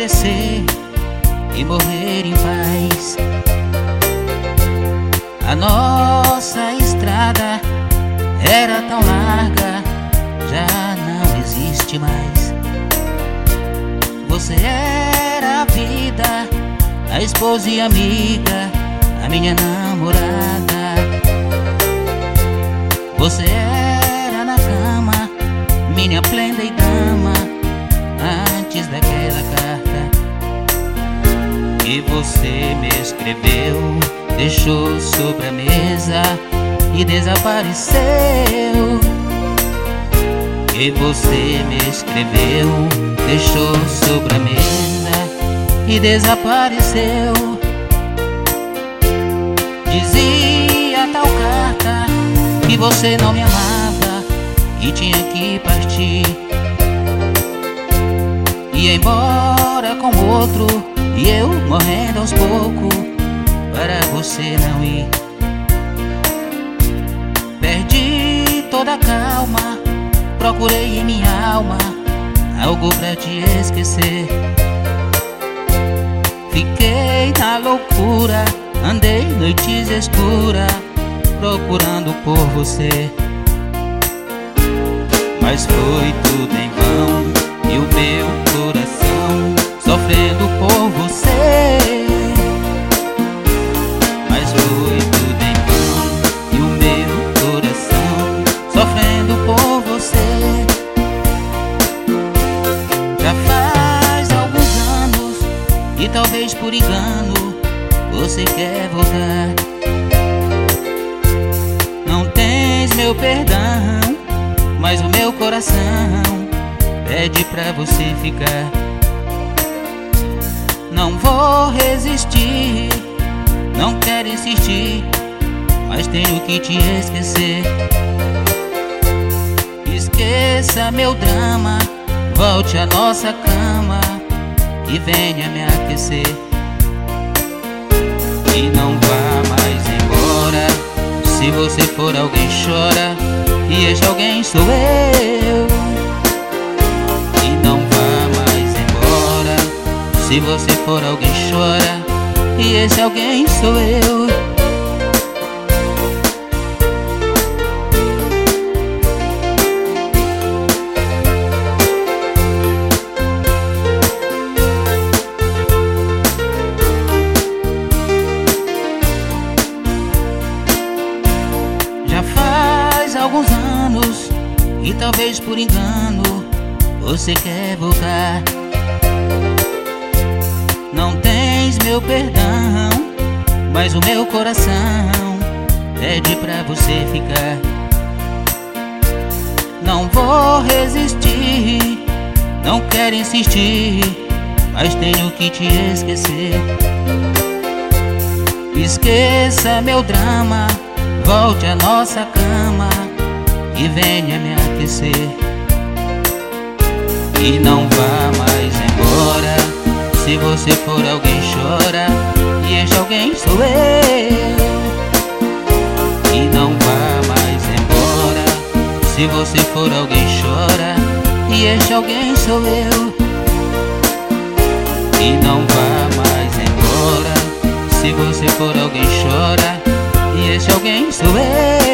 esquecer e morrer em paz. A nossa estrada era tão larga, já não existe mais. Você era a vida, a esposa e amiga, a minha namorada. Você era na cama, minha plena e dama, antes daquela carta que você me escreveu, deixou sobre a mesa e desapareceu. Que você me escreveu, deixou sobre a mesa e desapareceu. Dizia tal carta que você não me amava e tinha que partir, ia embora com outro e eu morrendo aos poucos para você não ir. Perdi toda a calma, procurei em minha alma algo pra te esquecer. Fiquei na loucura, andei noites escuras procurando por você, mas foi tudo em vão e o meu coração sofrendo por você. Mas foi tudo em vão e o meu coração sofrendo por você. Já faz alguns anos e talvez por engano você quer voltar. Não tens meu perdão, mas o meu coração pede pra você ficar. Não vou resistir, não quero insistir, mas tenho que te esquecer. Esqueça meu drama, volte à nossa cama e venha me aquecer. E não vá mais embora, se você for alguém chora, e esse alguém sou eu. E não vá mais embora, se você for alguém chora, e esse alguém sou eu. Já faz alguns anos e talvez por engano você quer voltar. Não tens meu perdão, mas o meu coração pede pra você ficar. Não vou resistir, não quero insistir, mas tenho que te esquecer. Esqueça meu drama, volte à nossa cama e venha me aquecer. E não vá mais embora, se você for alguém chora, e este alguém sou eu. E não vá mais embora, se você for alguém chora, e este alguém sou eu. E não vá mais embora, se você for alguém chora, e este alguém sou eu.